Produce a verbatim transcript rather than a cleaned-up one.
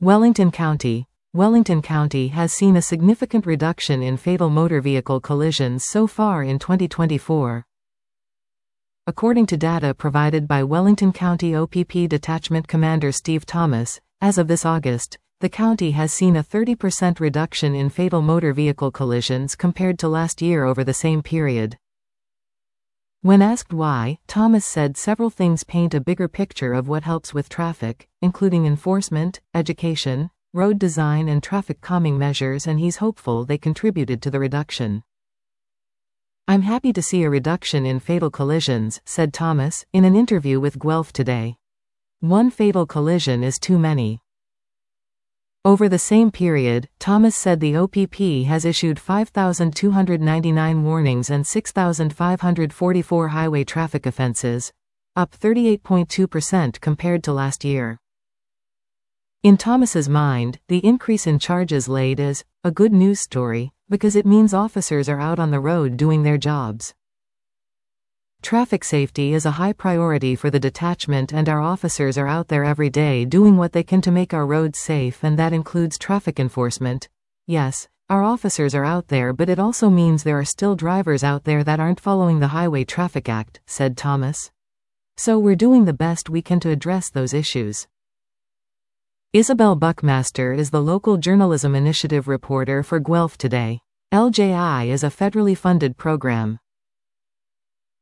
Wellington County. Wellington County has seen a significant reduction in fatal motor vehicle collisions so far in twenty twenty-four. According to data provided by Wellington County O P P Detachment Commander Steve Thomas, as of this August, the county has seen a thirty percent reduction in fatal motor vehicle collisions compared to last year over the same period. When asked why, Thomas said several things paint a bigger picture of what helps with traffic, including enforcement, education, road design and traffic calming measures, and he's hopeful they contributed to the reduction. "I'm happy to see a reduction in fatal collisions," said Thomas, in an interview with Guelph Today. "One fatal collision is too many." Over the same period, Thomas said the O P P has issued five thousand two hundred ninety-nine warnings and six thousand five hundred forty-four highway traffic offenses, up thirty-eight point two percent compared to last year. In Thomas's mind, the increase in charges laid is a good news story, because it means officers are out on the road doing their jobs. "Traffic safety is a high priority for the detachment, and our officers are out there every day doing what they can to make our roads safe, and that includes traffic enforcement. Yes, our officers are out there, but it also means there are still drivers out there that aren't following the Highway Traffic Act," said Thomas. "So we're doing the best we can to address those issues." Isabel Buckmaster is the local journalism initiative reporter for Guelph Today. L J I is a federally funded program.